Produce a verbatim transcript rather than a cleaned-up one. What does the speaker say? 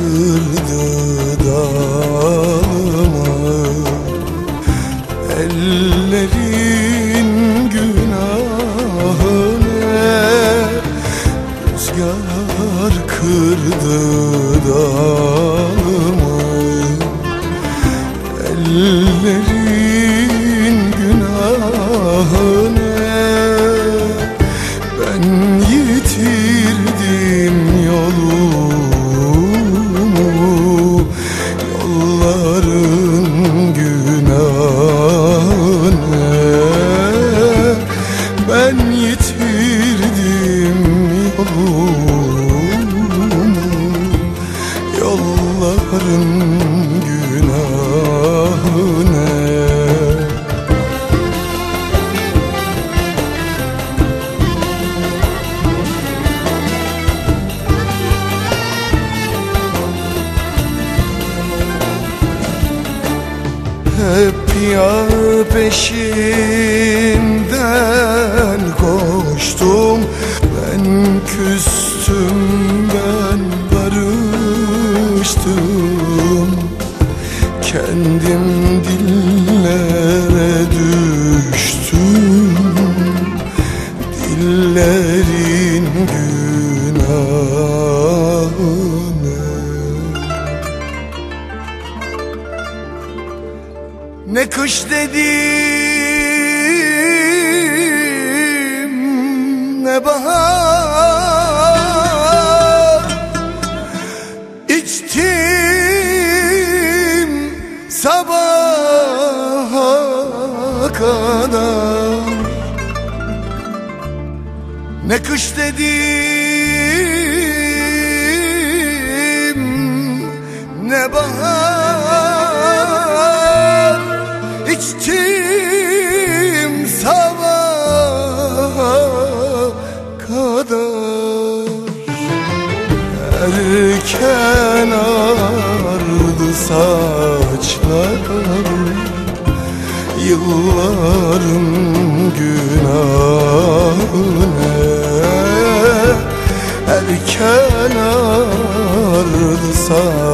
kırdı dalımı. Ellerin günahı ne? Rüzgar kırdı dalımı. Ellerin günahı ne? Ben yitirdim yolumu, yolların günahı ne? Ben yitirdim yolumu, yolların günahı ne? Hep yar peşinden koştum. Ben küstüm, ben barıştım. Kendim dillere düştüm. Dillerin günahı ne? Ne kış dedim, ne bahar. İçtim sabaha kadar. Ne kış dedim, ne bahar. İçtim sabaha kadar. Erken ağardı saçlarım, yılların günahı ne? Erken ağardı saçlarım,